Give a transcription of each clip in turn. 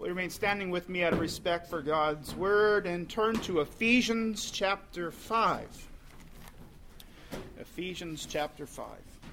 Will you remain standing with me out of respect for God's Word and turn to Ephesians chapter 5. Ephesians chapter 5.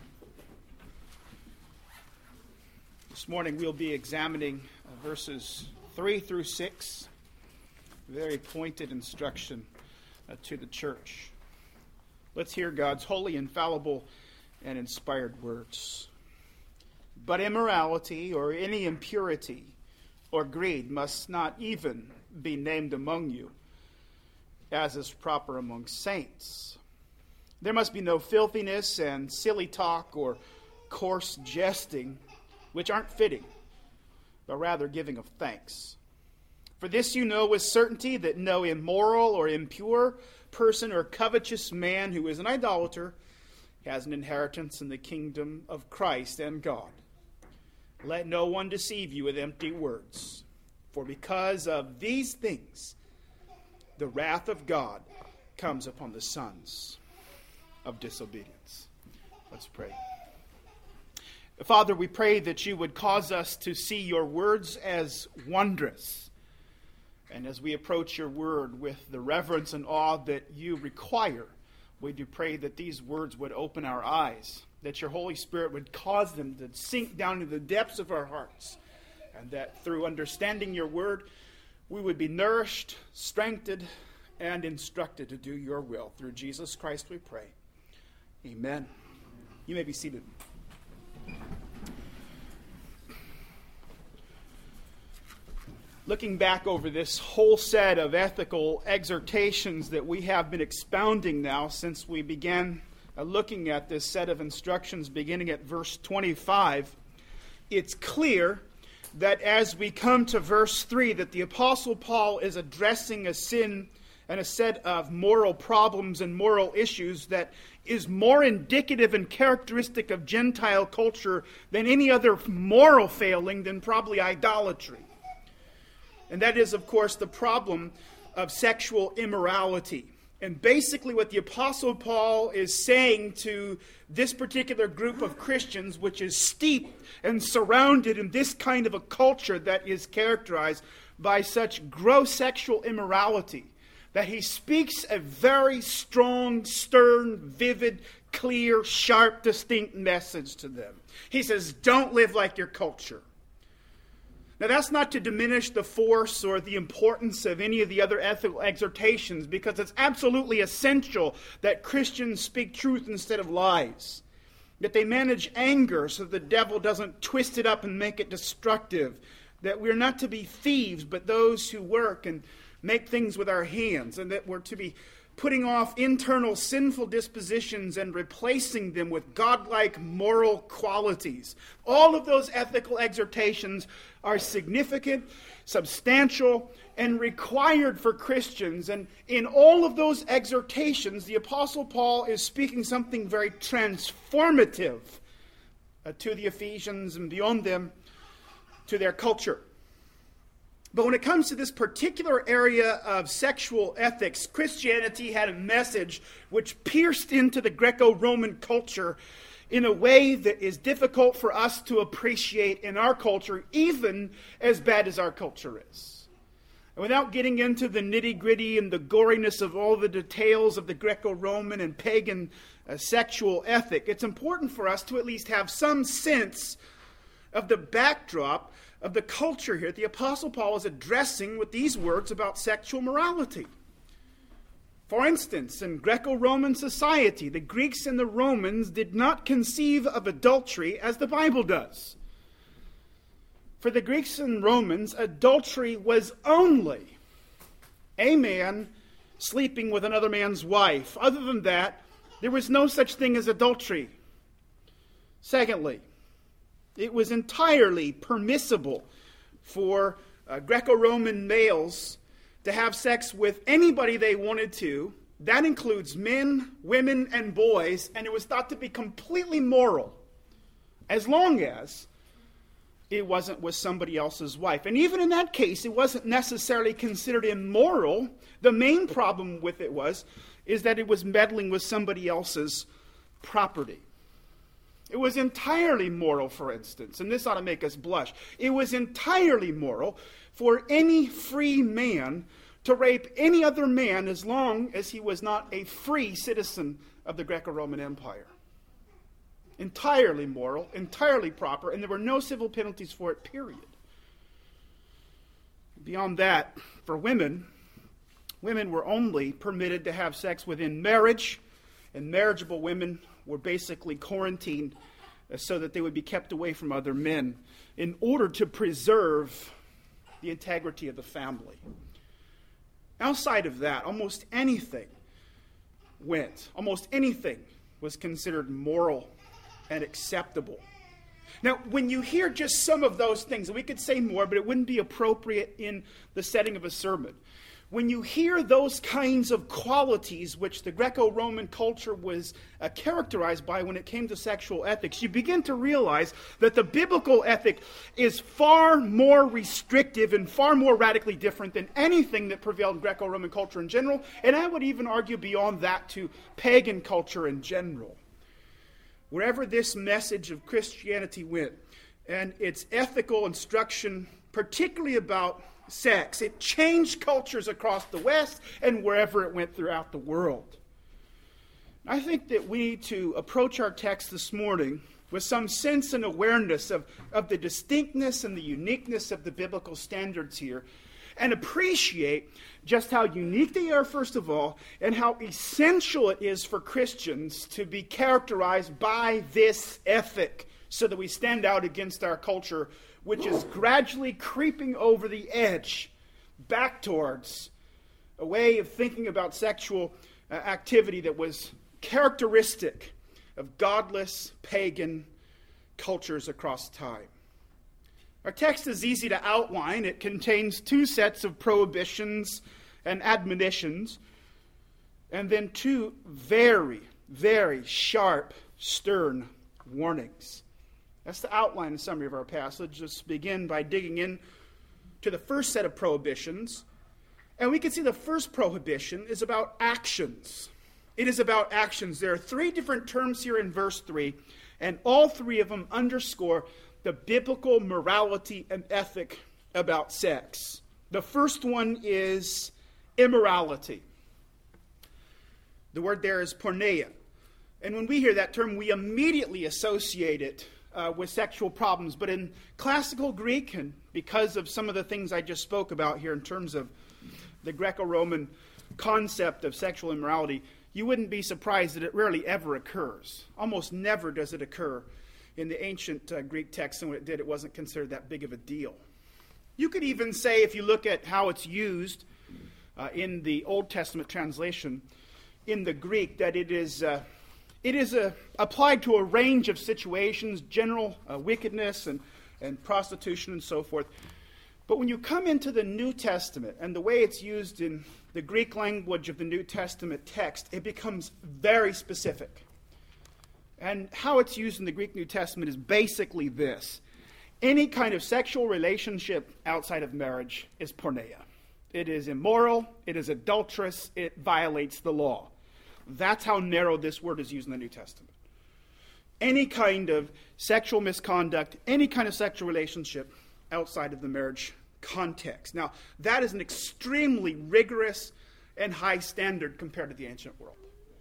This morning we'll be examining verses 3 through 6. Very pointed instruction to the church. Let's hear God's holy, infallible, and inspired words. But immorality or any impurity or greed must not even be named among you, as is proper among saints. There must be no filthiness and silly talk or coarse jesting, which aren't fitting, but rather giving of thanks. For this you know with certainty that no immoral or impure person or covetous man who is an idolater has an inheritance in the kingdom of Christ and God. Let no one deceive you with empty words, for because of these things the wrath of God comes upon the sons of disobedience. Let's pray. Father, we pray that you would cause us to see your words as wondrous. And as we approach your word with the reverence and awe that you require, we do pray that these words would open our eyes, that your Holy Spirit would cause them to sink down into the depths of our hearts, and that through understanding your word, we would be nourished, strengthened, and instructed to do your will. Through Jesus Christ we pray. Amen. You may be seated. Looking back over this whole set of ethical exhortations that we have been expounding now since we began looking at this set of instructions beginning at verse 25, it's clear that as we come to verse 3 that the Apostle Paul is addressing a sin and a set of moral problems and moral issues that is more indicative and characteristic of Gentile culture than any other moral failing than probably idolatry. And that is, of course, the problem of sexual immorality. And basically what the Apostle Paul is saying to this particular group of Christians, which is steeped and surrounded in this kind of a culture that is characterized by such gross sexual immorality, that he speaks a very strong, stern, vivid, clear, sharp, distinct message to them. He says, don't live like your culture. Now, that's not to diminish the force or the importance of any of the other ethical exhortations, because it's absolutely essential that Christians speak truth instead of lies, that they manage anger so the devil doesn't twist it up and make it destructive, that we're not to be thieves but those who work and make things with our hands, and that we're to be putting off internal sinful dispositions and replacing them with godlike moral qualities. All of those ethical exhortations are significant, substantial, and required for Christians. And in all of those exhortations, the Apostle Paul is speaking something very transformative to the Ephesians and beyond them, to their culture. But when it comes to this particular area of sexual ethics, Christianity had a message which pierced into the Greco-Roman culture in a way that is difficult for us to appreciate in our culture, even as bad as our culture is. And without getting into the nitty-gritty and the goriness of all the details of the Greco-Roman and pagan sexual ethic, it's important for us to at least have some sense of the backdrop of the culture here the Apostle Paul is addressing with these words about sexual morality. For instance, in Greco-Roman society, the Greeks and the Romans did not conceive of adultery as the Bible does. For the Greeks and Romans, adultery was only a man sleeping with another man's wife. Other than that, there was no such thing as adultery. Secondly, it was entirely permissible for Greco-Roman males to have sex with anybody they wanted to. That includes men, women, and boys, and it was thought to be completely moral, as long as it wasn't with somebody else's wife. And even in that case, it wasn't necessarily considered immoral. The main problem with it is that it was meddling with somebody else's property. It was entirely moral, for instance, and this ought to make us blush. It was entirely moral for any free man to rape any other man as long as he was not a free citizen of the Greco-Roman Empire. Entirely moral, entirely proper, and there were no civil penalties for it, period. Beyond that, for women were only permitted to have sex within marriage, and marriageable women were basically quarantined so that they would be kept away from other men in order to preserve the integrity of the family. Outside of that, almost anything went. Almost anything was considered moral and acceptable. Now, when you hear just some of those things, and we could say more, but it wouldn't be appropriate in the setting of a sermon. When you hear those kinds of qualities which the Greco-Roman culture was characterized by when it came to sexual ethics, you begin to realize that the biblical ethic is far more restrictive and far more radically different than anything that prevailed in Greco-Roman culture in general, and I would even argue beyond that to pagan culture in general. Wherever this message of Christianity went, and its ethical instruction, particularly about sex, it changed cultures across the West and wherever it went throughout the world. I think that we need to approach our text this morning with some sense and awareness of the distinctness and the uniqueness of the biblical standards here, and appreciate just how unique they are, first of all, and how essential it is for Christians to be characterized by this ethic so that we stand out against our culture, which is gradually creeping over the edge back towards a way of thinking about sexual activity that was characteristic of godless, pagan cultures across time. Our text is easy to outline. It contains two sets of prohibitions and admonitions, and then two very, very sharp, stern warnings. That's the outline and summary of our passage. Let's begin by digging in to the first set of prohibitions. And we can see the first prohibition is about actions. It is about actions. There are three different terms here in verse 3, and all three of them underscore the biblical morality and ethic about sex. The first one is immorality. The word there is porneia. And when we hear that term, we immediately associate it with sexual problems. But in classical Greek, and because of some of the things I just spoke about here in terms of the Greco-Roman concept of sexual immorality, you wouldn't be surprised that it rarely ever occurs. Almost never does it occur in the ancient Greek text, and when it did, it wasn't considered that big of a deal. You could even say, if you look at how it's used in the Old Testament translation in the Greek, that it is applied to a range of situations, general wickedness and prostitution and so forth. But when you come into the New Testament and the way it's used in the Greek language of the New Testament text, it becomes very specific. And how it's used in the Greek New Testament is basically this. Any kind of sexual relationship outside of marriage is porneia. It is immoral, it is adulterous, it violates the law. That's how narrow this word is used in the New Testament. Any kind of sexual misconduct, any kind of sexual relationship outside of the marriage context. Now, that is an extremely rigorous and high standard compared to the ancient world.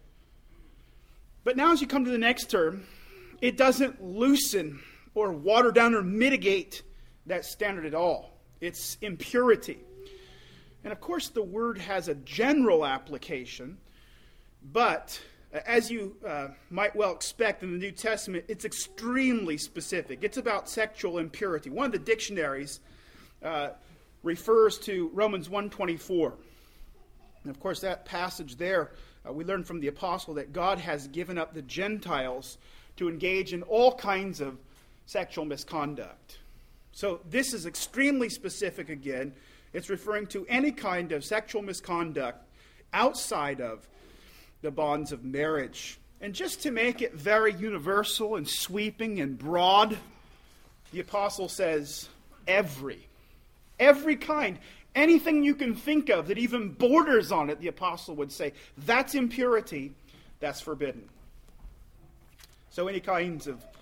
But now as you come to the next term, it doesn't loosen or water down or mitigate that standard at all. It's impurity. And of course the word has a general application, but as you might well expect in the New Testament, it's extremely specific. It's about sexual impurity. One of the dictionaries refers to Romans 1:24. And of course that passage there, we learn from the apostle that God has given up the Gentiles to engage in all kinds of sexual misconduct. So this is extremely specific again. It's referring to any kind of sexual misconduct outside of the bonds of marriage. And just to make it very universal and sweeping and broad, the apostle says every kind. Anything you can think of that even borders on it, the apostle would say, that's impurity, that's forbidden. So any kinds of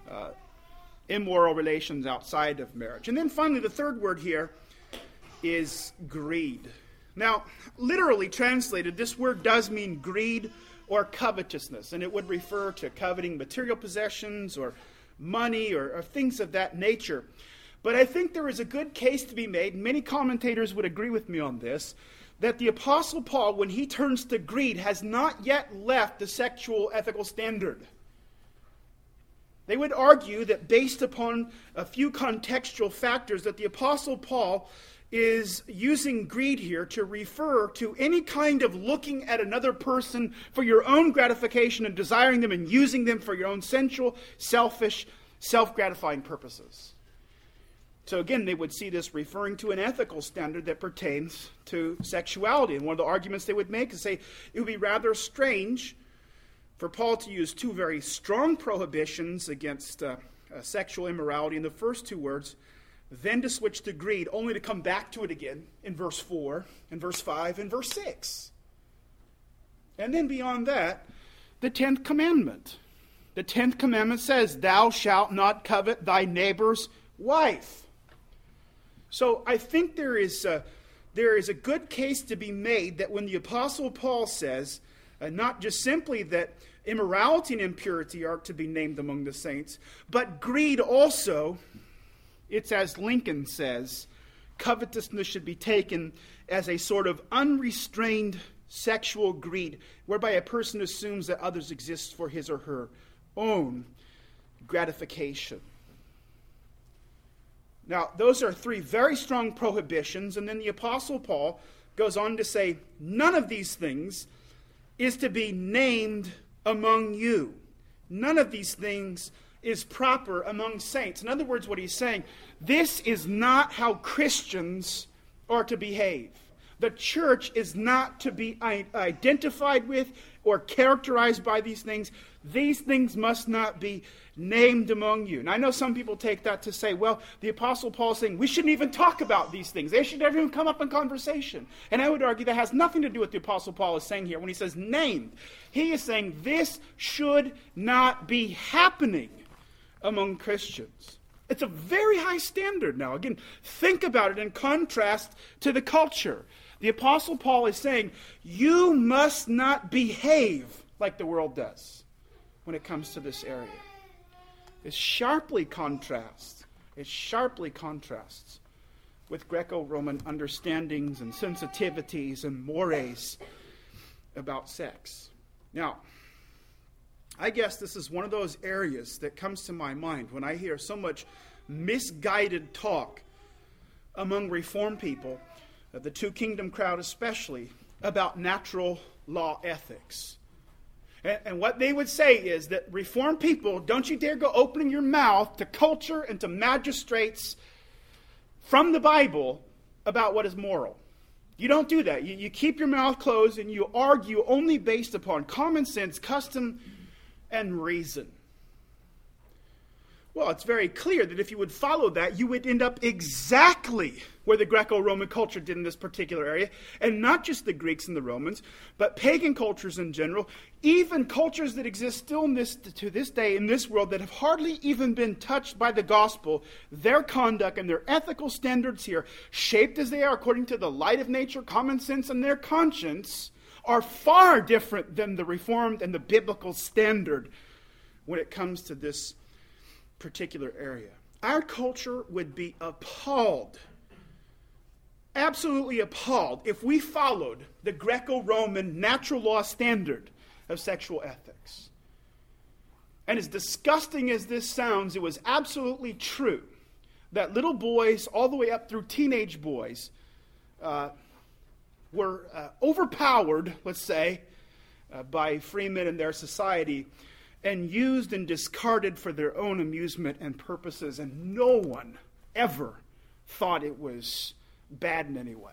immoral relations outside of marriage. And then finally, the third word here is greed. Now, literally translated, this word does mean greed or covetousness, and it would refer to coveting material possessions or money or things of that nature. But I think there is a good case to be made, and many commentators would agree with me on this, that the Apostle Paul, when he turns to greed, has not yet left the sexual ethical standard. They would argue that based upon a few contextual factors, that the Apostle Paul is using greed here to refer to any kind of looking at another person for your own gratification and desiring them and using them for your own sensual, selfish, self-gratifying purposes. So again, they would see this referring to an ethical standard that pertains to sexuality. And one of the arguments they would make is say it would be rather strange for Paul to use two very strong prohibitions against sexual immorality in the first two words, then to switch to greed, only to come back to it again in verse 4, in verse 5, and verse 6. And then beyond that, the 10th commandment. The 10th commandment says, "Thou shalt not covet thy neighbor's wife." So I think there is a good case to be made that when the Apostle Paul says, not just simply that immorality and impurity are to be named among the saints, but greed also, it's as Lincoln says, covetousness should be taken as a sort of unrestrained sexual greed, whereby a person assumes that others exist for his or her own gratification. Now, those are three very strong prohibitions, and then the Apostle Paul goes on to say, none of these things is to be named among you. None of these things is proper among saints. In other words, what he's saying, this is not how Christians are to behave. The church is not to be identified with or characterized by these things. These things must not be named among you. And I know some people take that to say, well, the Apostle Paul is saying we shouldn't even talk about these things. They should never even come up in conversation. And I would argue that has nothing to do with what the Apostle Paul is saying here. When he says named, he is saying this should not be happening among Christians. It's a very high standard now. Again, think about it in contrast to the culture. The Apostle Paul is saying, you must not behave like the world does when it comes to this area. It sharply contrasts with Greco-Roman understandings and sensitivities and mores about sex. Now, I guess this is one of those areas that comes to my mind when I hear so much misguided talk among Reformed people, the Two Kingdom crowd especially, about natural law ethics. And what they would say is that Reformed people, don't you dare go opening your mouth to culture and to magistrates from the Bible about what is moral. You don't do that. You keep your mouth closed and you argue only based upon common sense, custom, and reason. Well, it's very clear that if you would follow that, you would end up exactly where the Greco-Roman culture did in this particular area, and not just the Greeks and the Romans, but pagan cultures in general, even cultures that exist still to this day in this world that have hardly even been touched by the gospel. Their conduct and their ethical standards here, shaped as they are according to the light of nature, common sense, and their conscience, are far different than the Reformed and the biblical standard when it comes to this particular area. Our culture would be appalled, absolutely appalled, if we followed the Greco-Roman natural law standard of sexual ethics. And as disgusting as this sounds, it was absolutely true that little boys, all the way up through teenage boys, were overpowered, let's say, by free men in their society, and used and discarded for their own amusement and purposes, and no one ever thought it was bad in any way.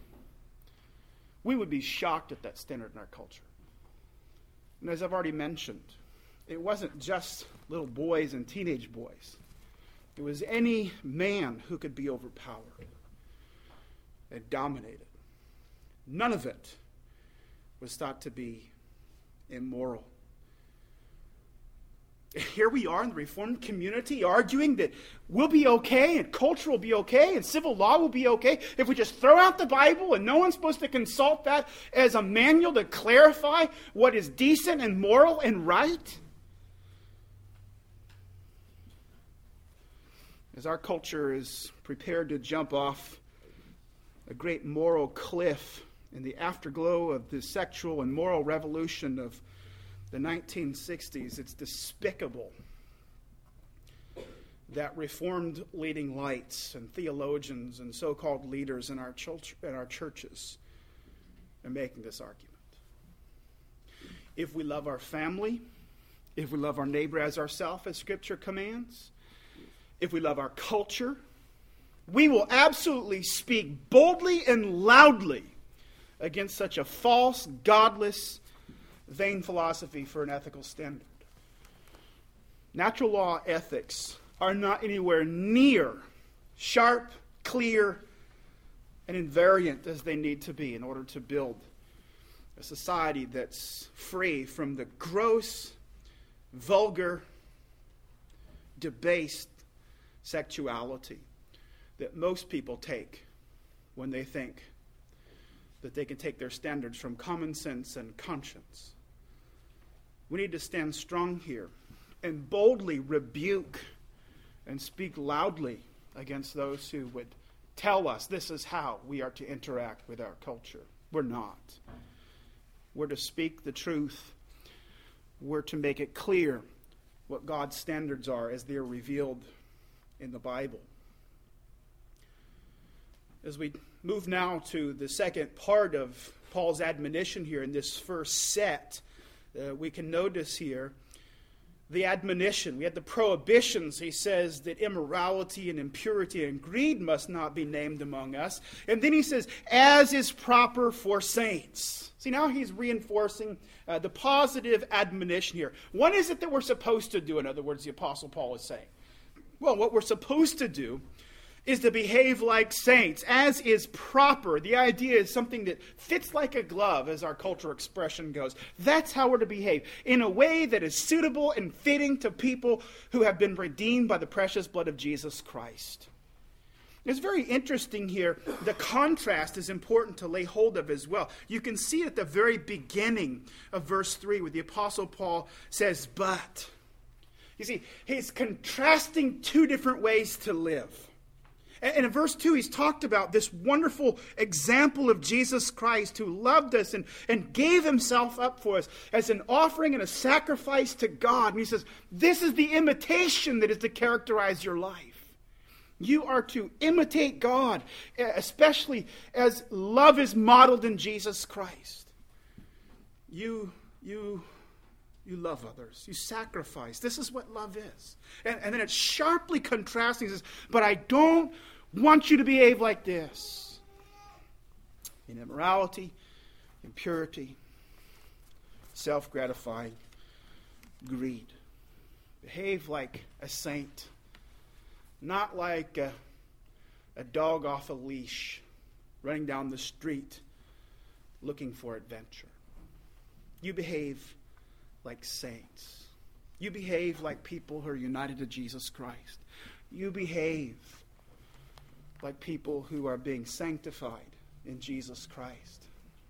We would be shocked at that standard in our culture. And as I've already mentioned, it wasn't just little boys and teenage boys. It was any man who could be overpowered and dominated. None of it was thought to be immoral. Here we are in the Reformed community arguing that we'll be okay and culture will be okay and civil law will be okay if we just throw out the Bible and no one's supposed to consult that as a manual to clarify what is decent and moral and right. As our culture is prepared to jump off a great moral cliff in the afterglow of the sexual and moral revolution of the 1960s, it's despicable that Reformed leading lights and theologians and so-called leaders in our churches are making this argument. If we love our family, if we love our neighbor as ourselves, as Scripture commands, if we love our culture, we will absolutely speak boldly and loudly against such a false, godless, vain philosophy for an ethical standard. Natural law ethics are not anywhere near sharp, clear, and invariant as they need to be in order to build a society that's free from the gross, vulgar, debased sexuality that most people take when they think that they can take their standards from common sense and conscience. We need to stand strong here and boldly rebuke and speak loudly against those who would tell us this is how we are to interact with our culture. We're not. We're to speak the truth. We're to make it clear what God's standards are as they're revealed in the Bible. As we move now to the second part of Paul's admonition here in this first set, we can notice here the admonition. We had the prohibitions. He says that immorality and impurity and greed must not be named among us. And then he says, as is proper for saints. See, now he's reinforcing the positive admonition here. What is it that we're supposed to do, in other words, the Apostle Paul is saying? Well, what we're supposed to do is to behave like saints, as is proper. The idea is something that fits like a glove, as our cultural expression goes. That's how we're to behave, in a way that is suitable and fitting to people who have been redeemed by the precious blood of Jesus Christ. It's very interesting here. The contrast is important to lay hold of as well. You can see it at the very beginning of verse 3, where the Apostle Paul says, but. You see, he's contrasting two different ways to live. And in verse 2, he's talked about this wonderful example of Jesus Christ who loved us and gave himself up for us as an offering and a sacrifice to God. And he says, this is the imitation that is to characterize your life. You are to imitate God, especially as love is modeled in Jesus Christ. You love others. You sacrifice. This is what love is. And then it's sharply contrasting. He says, but I don't want you to behave like this. In immorality, impurity, self-gratifying greed. Behave like a saint. Not like a dog off a leash running down the street looking for adventure. You behave like saints. You behave like people who are united to Jesus Christ. You behave like people who are being sanctified in Jesus Christ.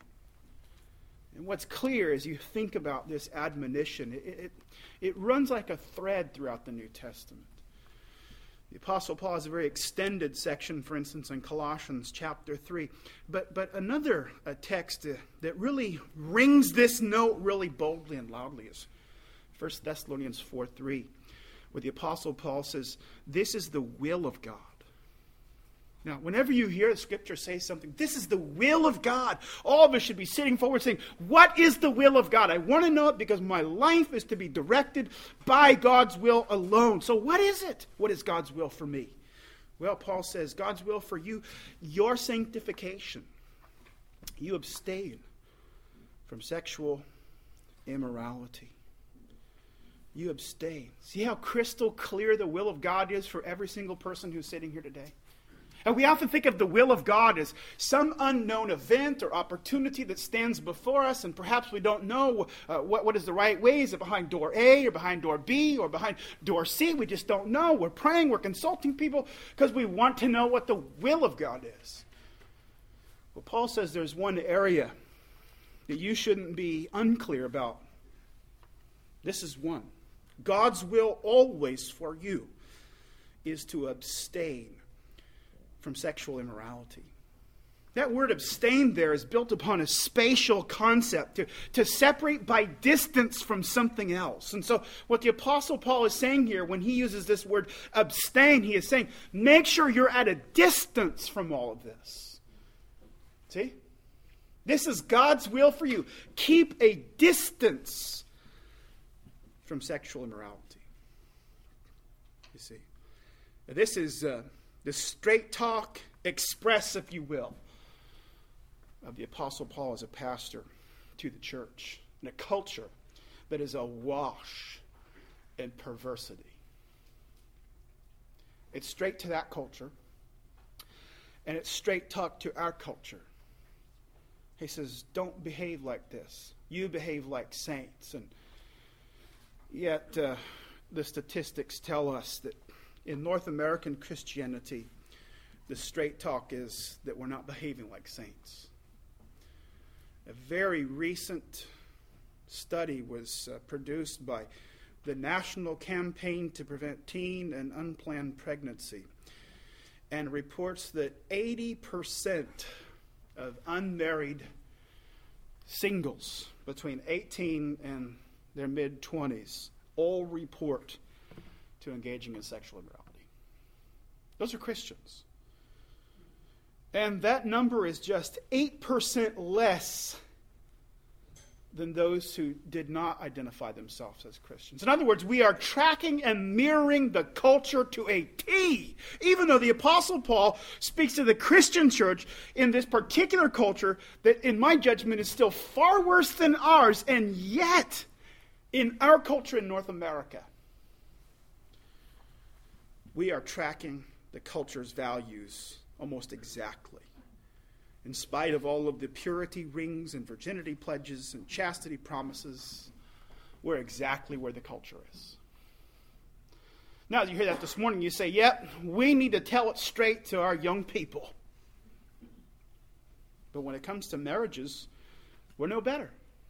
And what's clear as you think about this admonition, it runs like a thread throughout the New Testament. The Apostle Paul has a very extended section, for instance, in Colossians chapter 3. But another text that really rings this note really boldly and loudly is 1 Thessalonians 4:3, where the Apostle Paul says, this is the will of God. Now, whenever you hear the Scripture say something, this is the will of God, all of us should be sitting forward saying, what is the will of God? I want to know it because my life is to be directed by God's will alone. So what is it? What is God's will for me? Well, Paul says, God's will for you, your sanctification. You abstain from sexual immorality. You abstain. See how crystal clear the will of God is for every single person who's sitting here today? And we often think of the will of God as some unknown event or opportunity that stands before us, and perhaps we don't know what is the right way. Is it behind door A or behind door B or behind door C? We just don't know. We're praying, we're consulting people because we want to know what the will of God is. Well, Paul says there's one area that you shouldn't be unclear about. This is one. God's will always for you is to abstain from sexual immorality. That word abstain there is built upon a spatial concept, to separate by distance from something else. And so what the Apostle Paul is saying here when he uses this word abstain, he is saying, make sure you're at a distance from all of this. See? This is God's will for you. Keep a distance from sexual immorality. You see? This is the straight talk express, if you will, of the Apostle Paul as a pastor to the church in a culture that is awash in perversity. It's straight to that culture, and it's straight talk to our culture. He says, don't behave like this. You behave like saints. And yet the statistics tell us that in North American Christianity, the straight talk is that we're not behaving like saints. A very recent study was produced by the National Campaign to Prevent Teen and Unplanned Pregnancy, and reports that 80% of unmarried singles between 18 and their mid-20s all report to engaging in sexual immorality. Those are Christians. And that number is just 8% less than those who did not identify themselves as Christians. In other words, we are tracking and mirroring the culture to a T. Even though the Apostle Paul speaks to the Christian church in this particular culture that, in my judgment, is still far worse than ours, and yet, in our culture in North America, we are tracking the culture's values almost exactly. In spite of all of the purity rings and virginity pledges and chastity promises, we're exactly where the culture is. Now, as you hear that this morning, you say, yep, we need to tell it straight to our young people. But when it comes to marriages, we're no better.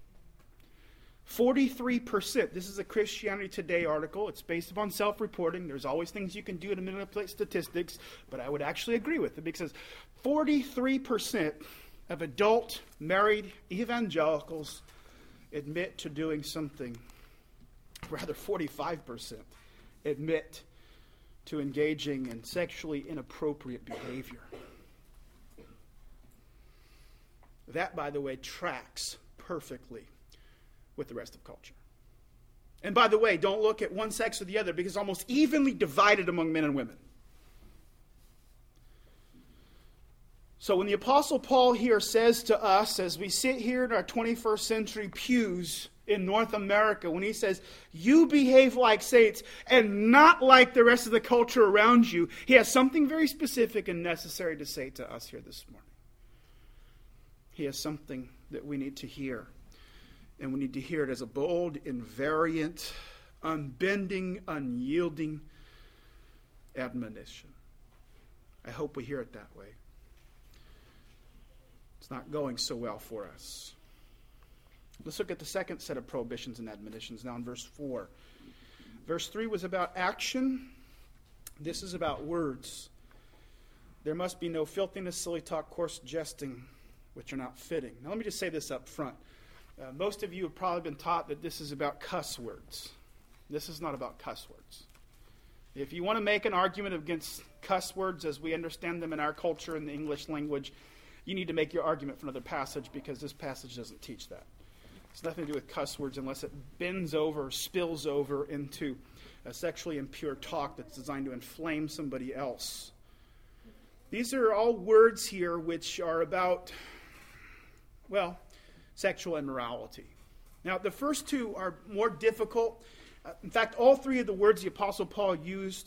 43%. This is a Christianity Today article. It's based upon self-reporting. There's always things you can do to manipulate statistics, but I would actually agree with it because 43% of adult married evangelicals admit to doing something. Rather, 45% admit to engaging in sexually inappropriate behavior. That, by the way, tracks perfectly with the rest of culture. And by the way, don't look at one sex or the other because it's almost evenly divided among men and women. So when the Apostle Paul here says to us, as we sit here in our 21st century pews in North America, when he says, you behave like saints and not like the rest of the culture around you, he has something very specific and necessary to say to us here this morning. He has something that we need to hear. And we need to hear it as a bold, invariant, unbending, unyielding admonition. I hope we hear it that way. It's not going so well for us. Let's look at the second set of prohibitions and admonitions now in verse 4. Verse 3 was about action. This is about words. There must be no filthiness, silly talk, coarse jesting, which are not fitting. Now let me just say this up front. Most of you have probably been taught that this is about cuss words. This is not about cuss words. If you want to make an argument against cuss words as we understand them in our culture in the English language, you need to make your argument from another passage because this passage doesn't teach that. It's nothing to do with cuss words unless it bends over, spills over into a sexually impure talk that's designed to inflame somebody else. These are all words here which are about, well, sexual immorality. Now, the first two are more difficult. In fact, all three of the words the Apostle Paul used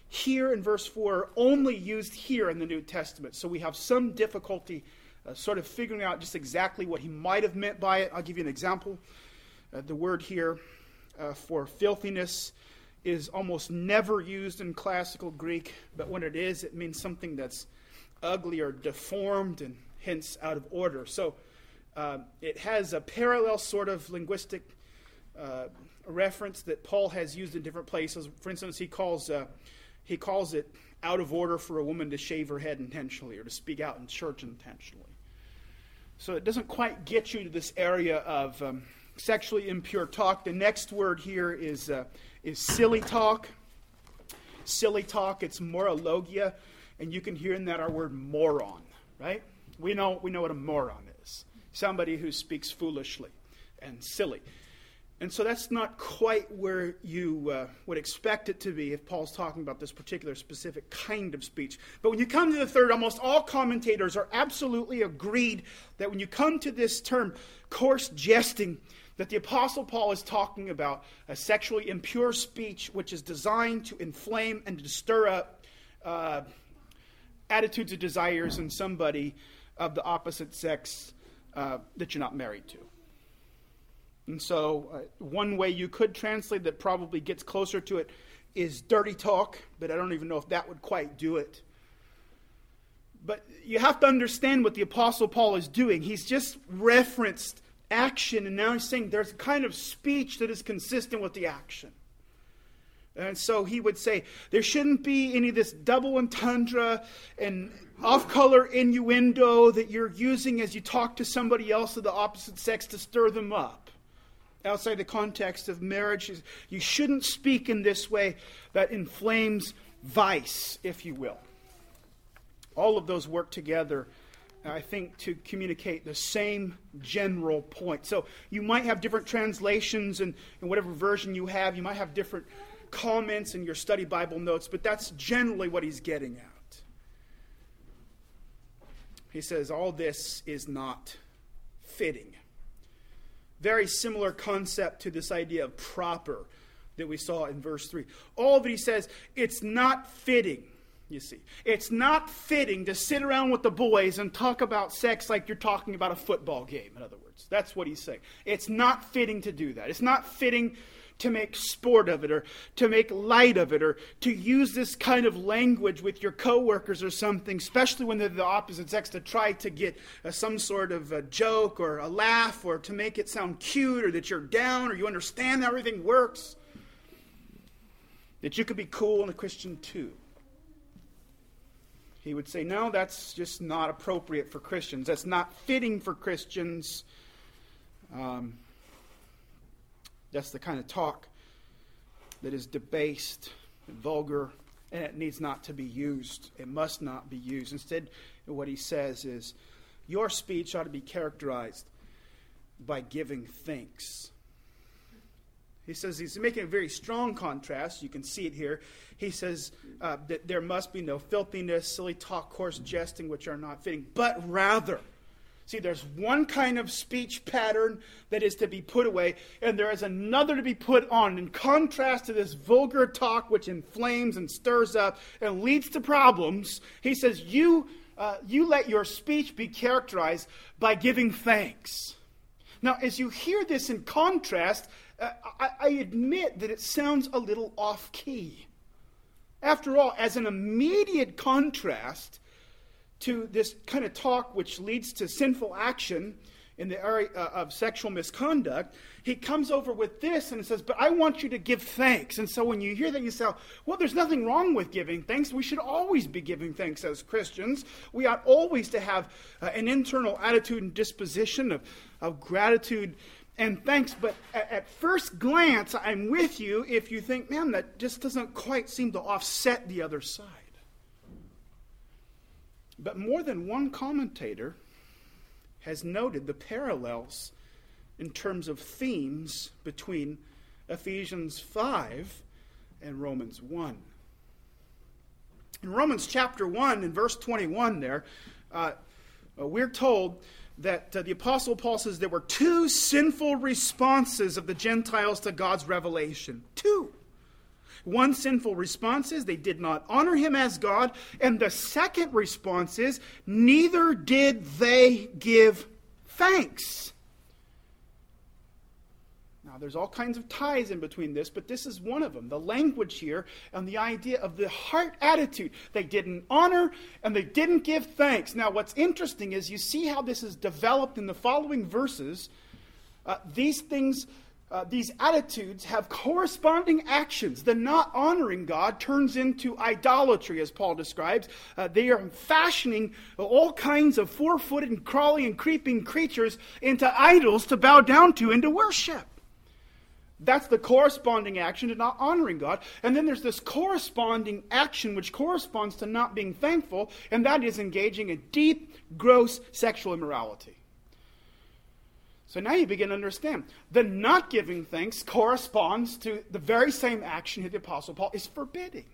here in verse 4 are only used here in the New Testament. So we have some difficulty sort of figuring out just exactly what he might have meant by it. I'll give you an example. The word here for filthiness is almost never used in classical Greek, but when it is, it means something that's ugly or deformed and hence out of order. So it has a parallel sort of linguistic reference that Paul has used in different places. For instance, he calls it out of order for a woman to shave her head intentionally or to speak out in church intentionally. So it doesn't quite get you to this area of sexually impure talk. The next word here is silly talk. Silly talk, it's morologia, and you can hear in that our word moron, right? We know what a moron is. Somebody who speaks foolishly and silly. And so that's not quite where you would expect it to be if Paul's talking about this particular specific kind of speech. But when you come to the third, almost all commentators are absolutely agreed that when you come to this term, coarse jesting, that the Apostle Paul is talking about a sexually impure speech which is designed to inflame and to stir up attitudes or desires in somebody of the opposite sex that you're not married to. And so one way you could translate that probably gets closer to it is dirty talk, but I don't even know if that would quite do it. But you have to understand what the Apostle Paul is doing. He's just referenced action, and now he's saying there's a kind of speech that is consistent with the action. And so he would say there shouldn't be any of this double entendre and off-color innuendo that you're using as you talk to somebody else of the opposite sex to stir them up. Outside the context of marriage, you shouldn't speak in this way that inflames vice, if you will. All of those work together, I think, to communicate the same general point. So you might have different translations in whatever version you have. You might have different comments in your study Bible notes, but that's generally what he's getting at. He says, all this is not fitting. Very similar concept to this idea of proper that we saw in verse 3. All that he says, it's not fitting, you see. It's not fitting to sit around with the boys and talk about sex like you're talking about a football game, in other words. That's what he's saying. It's not fitting to do that. It's not fitting to make sport of it or to make light of it or to use this kind of language with your coworkers or something, especially when they're the opposite sex, to try to get some sort of a joke or a laugh or to make it sound cute or that you're down or you understand how everything works. That you could be cool and a Christian too. He would say, no, that's just not appropriate for Christians. That's not fitting for Christians. That's the kind of talk that is debased and vulgar, and it needs not to be used. It must not be used. Instead, what he says is, your speech ought to be characterized by giving thanks. He says he's making a very strong contrast. You can see it here. He says that there must be no filthiness, silly talk, coarse jesting, which are not fitting, but rather... See, there's one kind of speech pattern that is to be put away, and there is another to be put on. In contrast to this vulgar talk which inflames and stirs up and leads to problems, he says, you let your speech be characterized by giving thanks. Now, as you hear this in contrast, I admit that it sounds a little off-key. After all, as an immediate contrast to this kind of talk which leads to sinful action in the area of sexual misconduct, he comes over with this and says, but I want you to give thanks. And so when you hear that, you say, well, there's nothing wrong with giving thanks. We should always be giving thanks as Christians. We ought always to have an internal attitude and disposition of gratitude and thanks. But at first glance, I'm with you if you think, man, that just doesn't quite seem to offset the other side. But more than one commentator has noted the parallels in terms of themes between Ephesians 5 and Romans 1. In Romans chapter 1, in verse 21 there, we're told that the Apostle Paul says there were two sinful responses of the Gentiles to God's revelation. Two. One sinful response is they did not honor him as God. And the second response is neither did they give thanks. Now, there's all kinds of ties in between this, but this is one of them. The language here and the idea of the heart attitude. They didn't honor and they didn't give thanks. Now, what's interesting is you see how this is developed in the following verses. These attitudes have corresponding actions. The not honoring God turns into idolatry, as Paul describes. They are fashioning all kinds of four-footed and crawling and creeping creatures into idols to bow down to and to worship. That's the corresponding action to not honoring God. And then there's this corresponding action which corresponds to not being thankful, and that is engaging in deep, gross sexual immorality. So now you begin to understand. The not giving thanks corresponds to the very same action that the Apostle Paul is forbidding.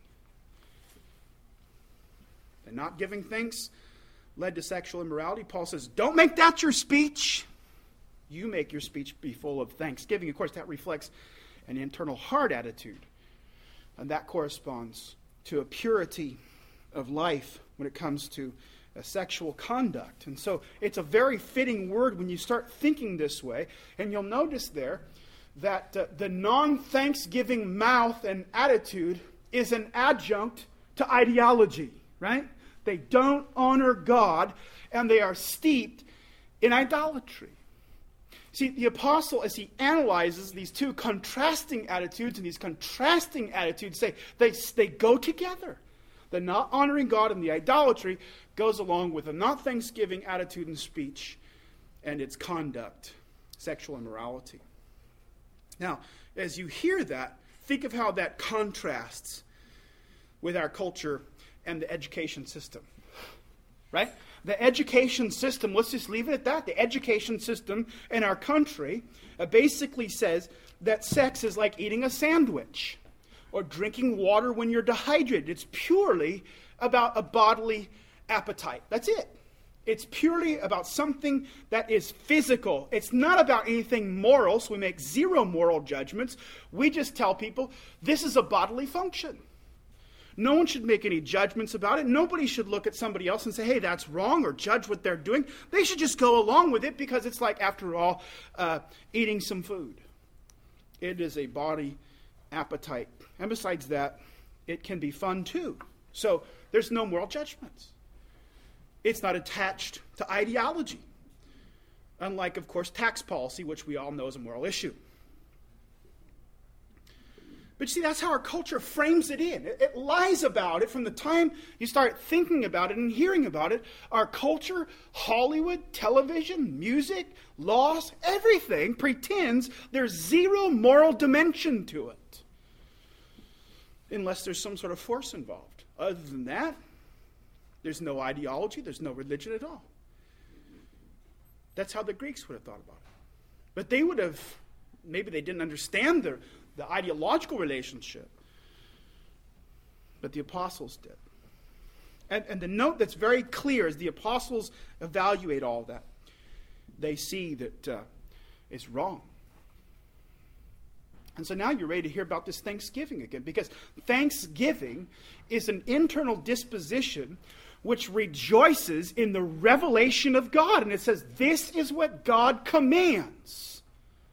The not giving thanks led to sexual immorality. Paul says, don't make that your speech. You make your speech be full of thanksgiving. Of course, that reflects an internal heart attitude. And that corresponds to a purity of life when it comes to sexual conduct. And so it's a very fitting word when you start thinking this way. And you'll notice there that the non-thanksgiving mouth and attitude is an adjunct to ideology, right? They don't honor God, and they are steeped in idolatry. See, the apostle, as he analyzes these two contrasting attitudes, and these contrasting attitudes say they go together. The not honoring God and the idolatry goes along with a not thanksgiving attitude and speech and its conduct, sexual immorality. Now, as you hear that, think of how that contrasts with our culture and the education system, right? The education system, let's just leave it at that. The education system in our country basically says that sex is like eating a sandwich or drinking water when you're dehydrated. It's purely about a bodily appetite. That's it. It's purely about something that is physical. It's not about anything moral, so we make zero moral judgments. We just tell people this is a bodily function. No one should make any judgments about it. Nobody should look at somebody else and say, hey, that's wrong, or judge what they're doing. They should just go along with it because it's like, after all, eating some food. It is a body appetite. And besides that, it can be fun too. So there's no moral judgments. It's not attached to ideology. Unlike, of course, tax policy, which we all know is a moral issue. But you see, that's how our culture frames it in. It lies about it from the time you start thinking about it and hearing about it. Our culture, Hollywood, television, music, laws, everything pretends there's zero moral dimension to it. Unless there's some sort of force involved. Other than that, there's no ideology, there's no religion at all. That's how the Greeks would have thought about it. But they would have, maybe they didn't understand the ideological relationship. But the apostles did. And the note that's very clear as the apostles evaluate all that, they see that it's wrong. And so now you're ready to hear about this thanksgiving again, because thanksgiving is an internal disposition which rejoices in the revelation of God. And it says, this is what God commands.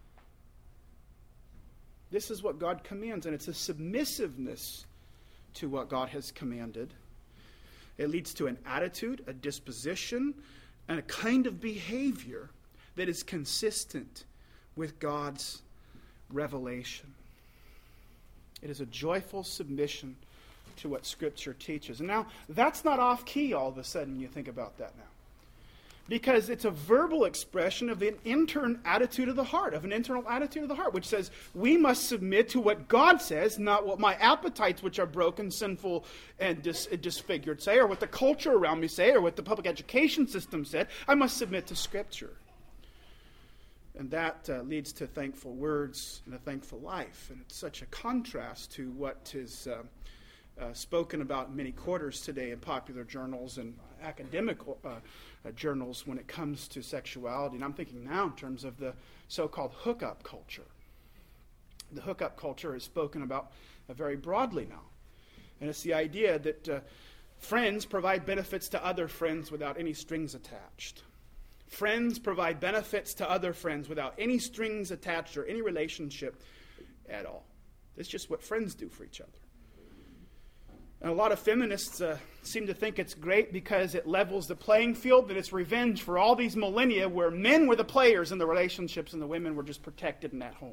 This is what God commands, and it's a submissiveness to what God has commanded. It leads to an attitude, a disposition, and a kind of behavior that is consistent with God's revelation. It is a joyful submission to what Scripture teaches. And now, that's not off key all of a sudden when you think about that now. Because it's a verbal expression of an internal attitude of the heart, which says, we must submit to what God says, not what my appetites, which are broken, sinful, and disfigured, say, or what the culture around me say, or what the public education system said. I must submit to Scripture. And that leads to thankful words and a thankful life. And it's such a contrast to what is spoken about in many quarters today in popular journals and academic journals when it comes to sexuality. And I'm thinking now in terms of the so-called hookup culture. The hookup culture is spoken about very broadly now. And it's the idea that friends provide benefits to other friends without any strings attached. Friends provide benefits to other friends without any strings attached or any relationship at all. It's just what friends do for each other. And a lot of feminists seem to think it's great because it levels the playing field, that it's revenge for all these millennia where men were the players in the relationships and the women were just protected in that home.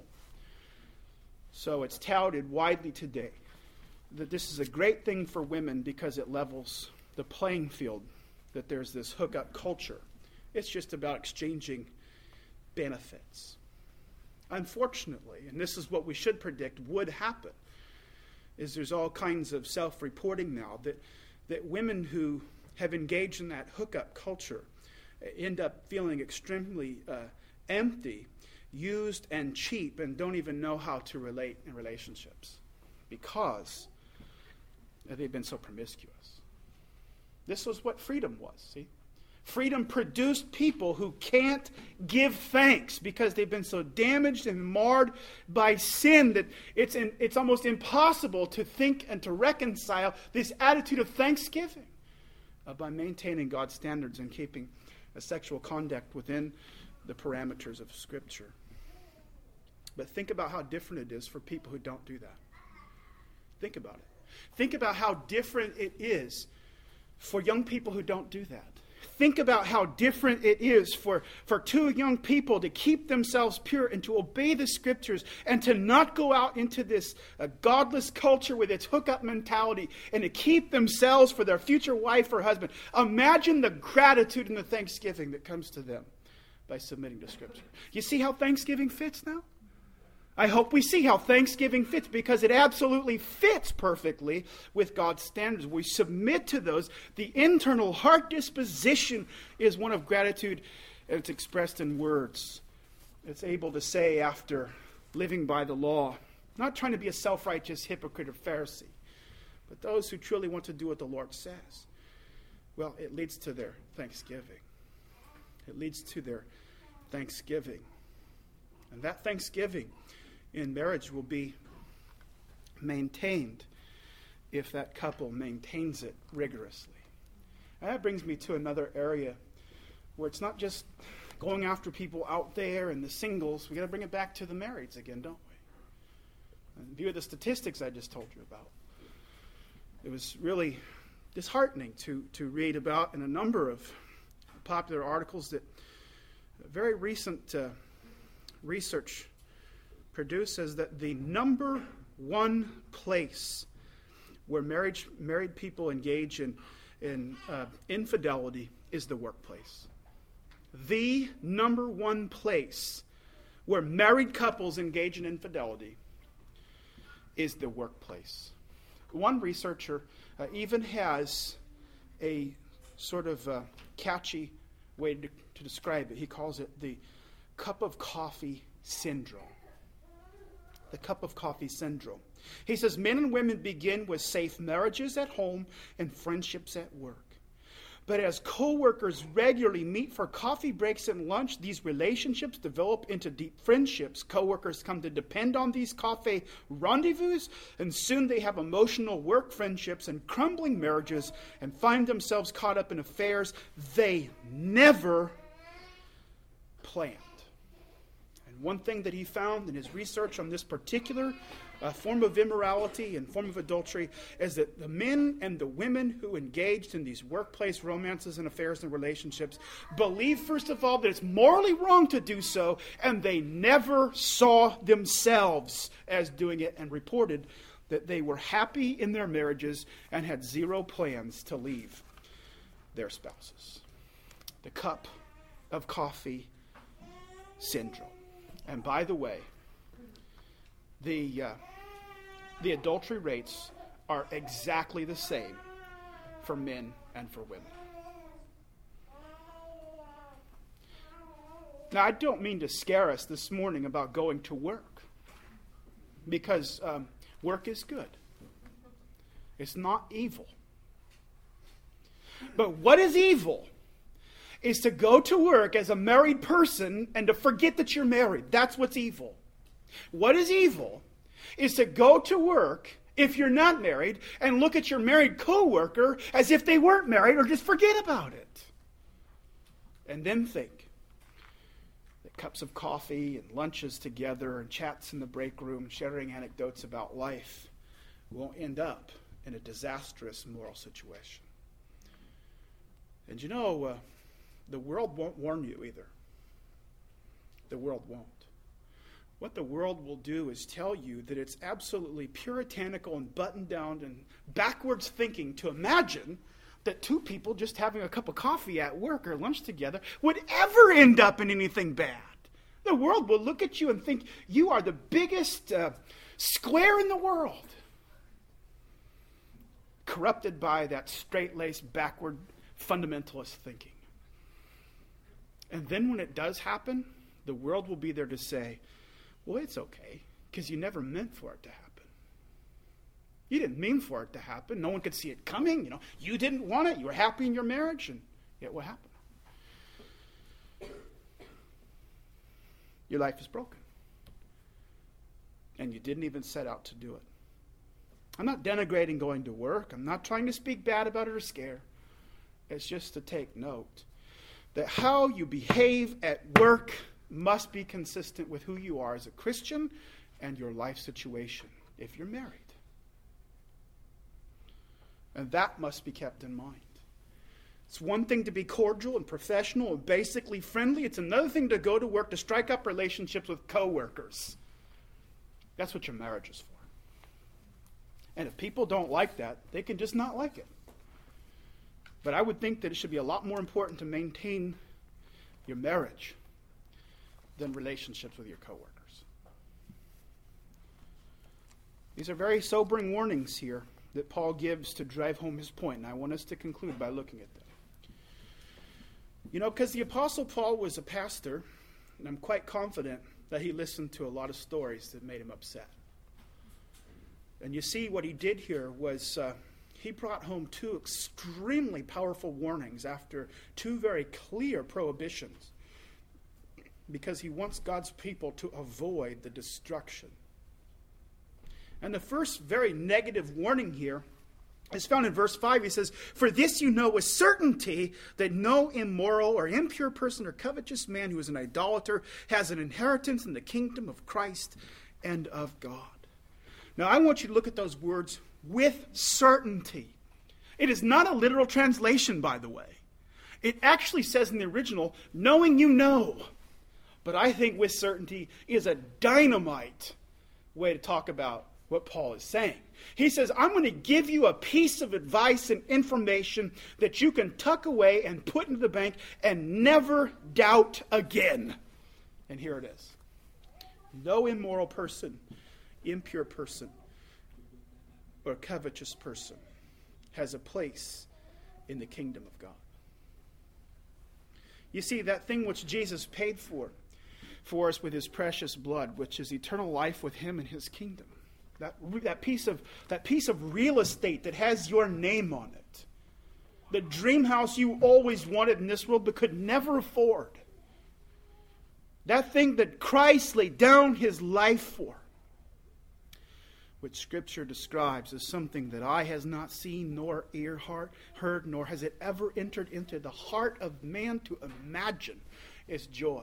So it's touted widely today that this is a great thing for women because it levels the playing field, that there's this hookup culture. It's just about exchanging benefits. Unfortunately, and this is what we should predict would happen, is there's all kinds of self-reporting now that women who have engaged in that hookup culture end up feeling extremely empty, used, and cheap, and don't even know how to relate in relationships because they've been so promiscuous. This was what freedom was, see? Freedom produced people who can't give thanks because they've been so damaged and marred by sin that it's almost impossible to think and to reconcile this attitude of thanksgiving by maintaining God's standards and keeping a sexual conduct within the parameters of Scripture. But think about how different it is for people who don't do that. Think about it. Think about how different it is for young people who don't do that. Think about how different it is for two young people to keep themselves pure and to obey the Scriptures and to not go out into this godless culture with its hookup mentality and to keep themselves for their future wife or husband. Imagine the gratitude and the thanksgiving that comes to them by submitting to Scripture. You see how Thanksgiving fits now? I hope we see how Thanksgiving fits because it absolutely fits perfectly with God's standards. We submit to those. The internal heart disposition is one of gratitude, and it's expressed in words. It's able to say after living by the law, not trying to be a self-righteous hypocrite or Pharisee, but those who truly want to do what the Lord says. Well, it leads to their thanksgiving. It leads to their thanksgiving. And that thanksgiving in marriage will be maintained if that couple maintains it rigorously. And that brings me to another area where it's not just going after people out there and the singles. We've got to bring it back to the marrieds again, don't we? In view of the statistics I just told you about, it was really disheartening to read about in a number of popular articles that very recent research produces that the number one place where married people engage in infidelity is the workplace. The number one place where married couples engage in infidelity is the workplace. One researcher even has a sort of catchy way to describe it. He calls it the cup of coffee syndrome. The cup of coffee syndrome. He says men and women begin with safe marriages at home and friendships at work. But as co-workers regularly meet for coffee breaks and lunch, these relationships develop into deep friendships. Co-workers come to depend on these coffee rendezvous, and soon they have emotional work friendships and crumbling marriages and find themselves caught up in affairs they never planned. And one thing that he found in his research on this particular form of immorality and form of adultery is that the men and the women who engaged in these workplace romances and affairs and relationships believe, first of all, that it's morally wrong to do so, and they never saw themselves as doing it, and reported that they were happy in their marriages and had zero plans to leave their spouses. The cup of coffee syndrome. And by the way, the adultery rates are exactly the same for men and for women. Now, I don't mean to scare us this morning about going to work, because work is good. It's not evil. But what is evil is to go to work as a married person and to forget that you're married. That's what's evil. What is evil is to go to work if you're not married and look at your married coworker as if they weren't married or just forget about it. And then think that cups of coffee and lunches together and chats in the break room and sharing anecdotes about life won't end up in a disastrous moral situation. And you know, the world won't warn you either. The world won't. What the world will do is tell you that it's absolutely puritanical and buttoned down and backwards thinking to imagine that two people just having a cup of coffee at work or lunch together would ever end up in anything bad. The world will look at you and think you are the biggest square in the world. Corrupted by that straight-laced, backward, fundamentalist thinking. And then when it does happen, the world will be there to say, well, it's okay, because you never meant for it to happen. You didn't mean for it to happen. No one could see it coming. You didn't want it. You were happy in your marriage, and yet what happened? Your life is broken. And you didn't even set out to do it. I'm not denigrating going to work. I'm not trying to speak bad about it or scare. It's just to take note that how you behave at work must be consistent with who you are as a Christian and your life situation if you're married. And that must be kept in mind. It's one thing to be cordial and professional and basically friendly. It's another thing to go to work to strike up relationships with coworkers. That's what your marriage is for. And if people don't like that, they can just not like it. But I would think that it should be a lot more important to maintain your marriage than relationships with your coworkers. These are very sobering warnings here that Paul gives to drive home his point, and I want us to conclude by looking at them. Because the Apostle Paul was a pastor, and I'm quite confident that he listened to a lot of stories that made him upset. And you see, what he did here was he brought home two extremely powerful warnings after two very clear prohibitions, because he wants God's people to avoid the destruction. And the first very negative warning here is found in verse 5. He says, "For this you know with certainty that no immoral or impure person or covetous man who is an idolater has an inheritance in the kingdom of Christ and of God." Now I want you to look at those words, with certainty. It is not a literal translation, by the way. It actually says in the original, knowing you know. But I think with certainty is a dynamite way to talk about what Paul is saying. He says, I'm going to give you a piece of advice and information that you can tuck away and put into the bank and never doubt again. And here it is. No immoral person, impure person, or covetous person has a place in the kingdom of God. You see, that thing which Jesus paid for us with his precious blood, which is eternal life with him in his kingdom. That piece of real estate that has your name on it. The dream house you always wanted in this world but could never afford. That thing that Christ laid down his life for, which Scripture describes as something that eye has not seen, nor ear heard, nor has it ever entered into the heart of man to imagine, is joy.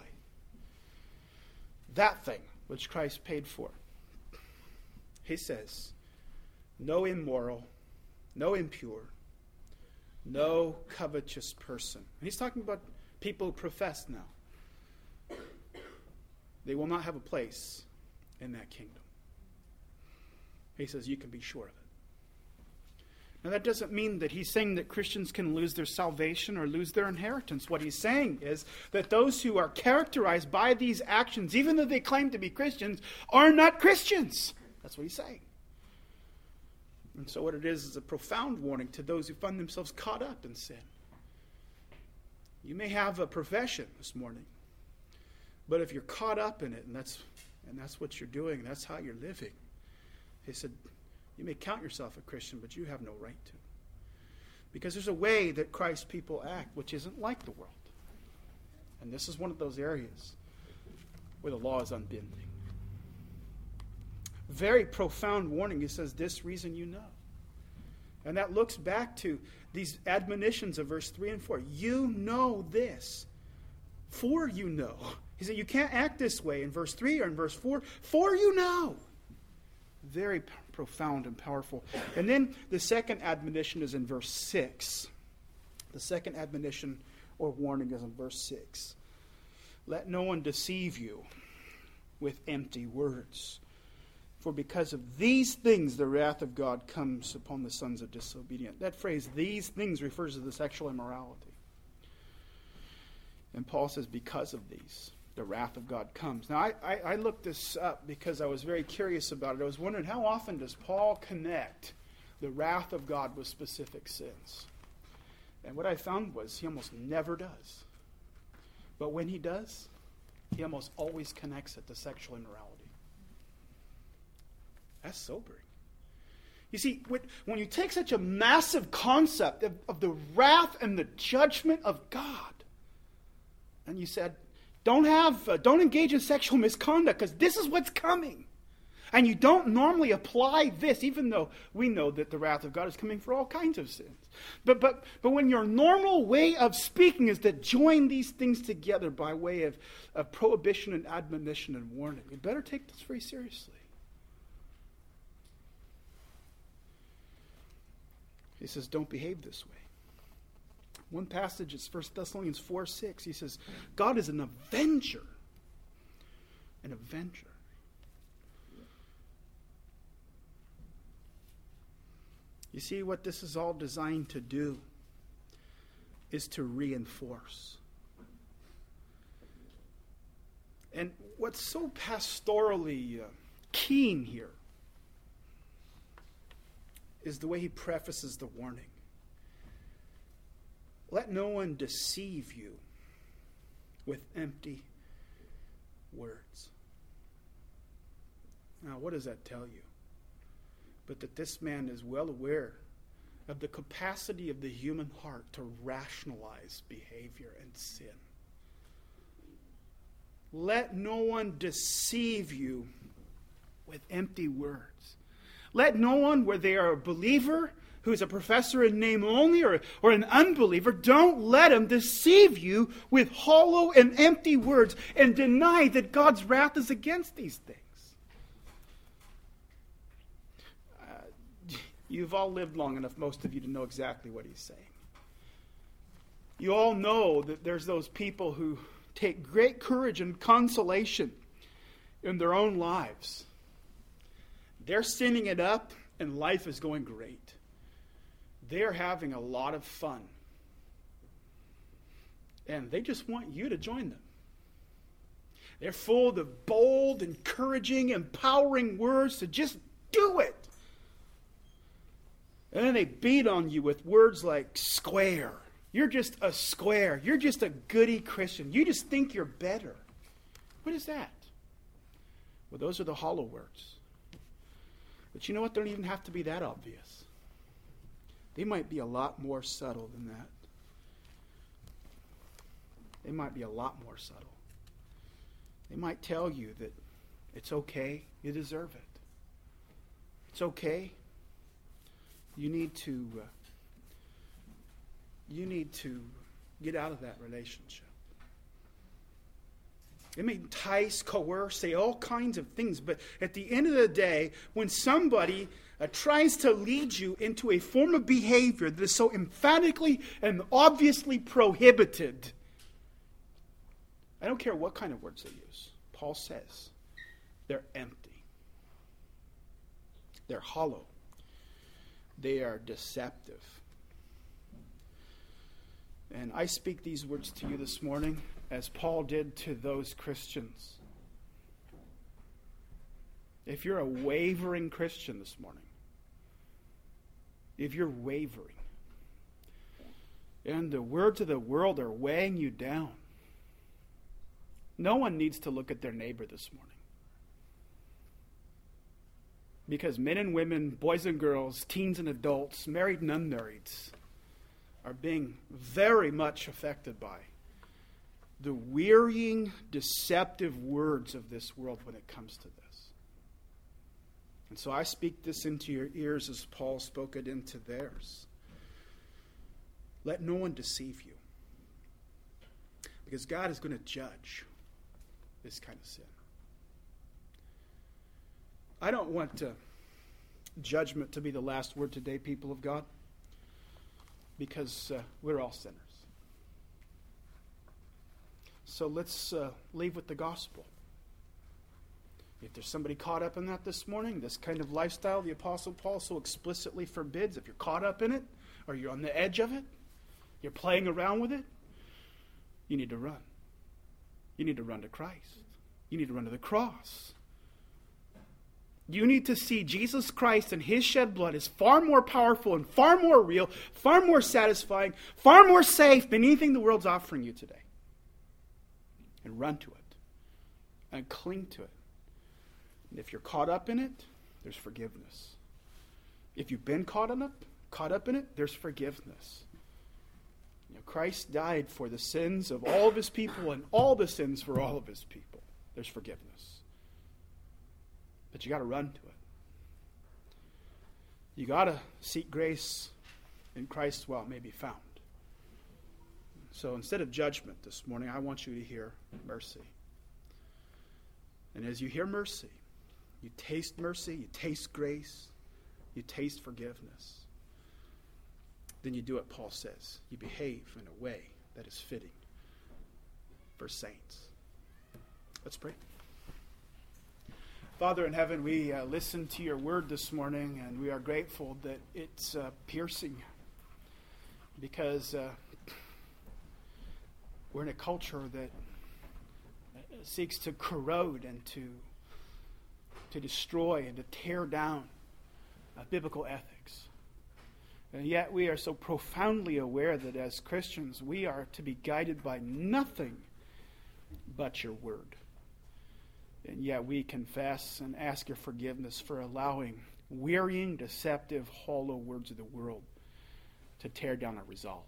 That thing which Christ paid for. He says, no immoral, no impure, no covetous person. And he's talking about people who profess now. They will not have a place in that kingdom. He says you can be sure of it. Now that doesn't mean that he's saying that Christians can lose their salvation or lose their inheritance. What he's saying is that those who are characterized by these actions, even though they claim to be Christians, are not Christians. That's what he's saying. And so what it is a profound warning to those who find themselves caught up in sin. You may have a profession this morning, but if you're caught up in it, and that's what you're doing, and that's how you're living, he said, you may count yourself a Christian, but you have no right to. Because there's a way that Christ's people act which isn't like the world. And this is one of those areas where the law is unbending. very profound warning. He says, this reason you know. And that looks back to these admonitions of verse 3 and 4. You know this, for you know. He said, you can't act this way in verse 3 or in verse 4, for you know. Very profound and powerful. And then the second admonition is in verse 6. The second admonition or warning is in verse 6. Let no one deceive you with empty words. For because of these things the wrath of God comes upon the sons of disobedience. That phrase, these things, refers to the sexual immorality. And Paul says, because of these, the wrath of God comes. Now, I looked this up because I was very curious about it. I was wondering, how often does Paul connect the wrath of God with specific sins? And what I found was he almost never does. But when he does, he almost always connects it to sexual immorality. That's sobering. You see, when you take such a massive concept of the wrath and the judgment of God, and you said, don't engage in sexual misconduct because this is what's coming. And you don't normally apply this, even though we know that the wrath of God is coming for all kinds of sins. But when your normal way of speaking is to join these things together by way of prohibition and admonition and warning, you better take this very seriously. He says, don't behave this way. One passage is 1 Thessalonians 4:6. He says, God is an avenger. An avenger. You see, what this is all designed to do is to reinforce. And what's so pastorally keen here is the way he prefaces the warning. Let no one deceive you with empty words. Now, what does that tell you? But that this man is well aware of the capacity of the human heart to rationalize behavior and sin. Let no one deceive you with empty words. Let no one, whether they are a believer who is a professor in name only or an unbeliever, don't let him deceive you with hollow and empty words and deny that God's wrath is against these things. You've all lived long enough, most of you, to know exactly what he's saying. You all know that there's those people who take great courage and consolation in their own lives. They're sinning it up and life is going great. They're having a lot of fun. And they just want you to join them. They're full of bold, encouraging, empowering words to just do it. And then they beat on you with words like square. You're just a square. You're just a goody Christian. You just think you're better. What is that? Well, those are the hollow words. But you know what? They don't even have to be that obvious. They might be a lot more subtle than that. They might be a lot more subtle. They might tell you that it's okay, you deserve it. It's okay. You need to get out of that relationship. It may entice, coerce, say all kinds of things, but at the end of the day, when somebody tries to lead you into a form of behavior that is so emphatically and obviously prohibited, I don't care what kind of words they use. Paul says they're empty. They're hollow. They are deceptive. And I speak these words to you this morning as Paul did to those Christians. If you're a wavering Christian this morning, if you're wavering, and the words of the world are weighing you down, no one needs to look at their neighbor this morning. Because men and women, boys and girls, teens and adults, married and unmarrieds, are being very much affected by the wearying, deceptive words of this world when it comes to this. And so I speak this into your ears as Paul spoke it into theirs. Let no one deceive you. Because God is going to judge this kind of sin. I don't want judgment to be the last word today, people of God, because we're all sinners. So let's leave with the gospel. If there's somebody caught up in that this morning, this kind of lifestyle the Apostle Paul so explicitly forbids, if you're caught up in it, or you're on the edge of it, you're playing around with it, you need to run. You need to run to Christ. You need to run to the cross. You need to see Jesus Christ and his shed blood is far more powerful and far more real, far more satisfying, far more safe than anything the world's offering you today. And run to it. And cling to it. And if you're caught up in it, there's forgiveness. If you've been caught up in it, there's forgiveness. You know, Christ died for the sins of all of his people and all the sins for all of his people. There's forgiveness. But you got to run to it. You got to seek grace in Christ while it may be found. So instead of judgment this morning, I want you to hear mercy. And as you hear mercy, you taste grace, you taste forgiveness. Then you do what Paul says. You behave in a way that is fitting for saints. Let's pray. Father in heaven, we listen to your word this morning, and we are grateful that it's piercing, because we're in a culture that seeks to corrode and to destroy and to tear down biblical ethics. And yet we are so profoundly aware that as Christians we are to be guided by nothing but your word. And yet we confess and ask your forgiveness for allowing wearying, deceptive, hollow words of the world to tear down our resolve.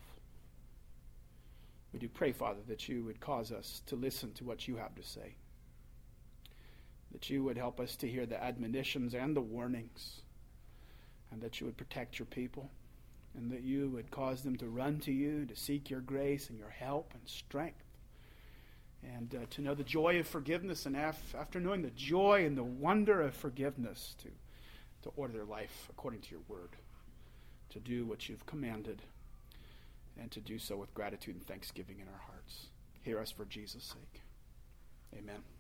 We do pray, Father, that you would cause us to listen to what you have to say. That you would help us to hear the admonitions and the warnings. And that you would protect your people. And that you would cause them to run to you, to seek your grace and your help and strength. And to know the joy of forgiveness. And after knowing the joy and the wonder of forgiveness, to order their life according to your word. To do what you've commanded. And to do so with gratitude and thanksgiving in our hearts. Hear us for Jesus' sake. Amen.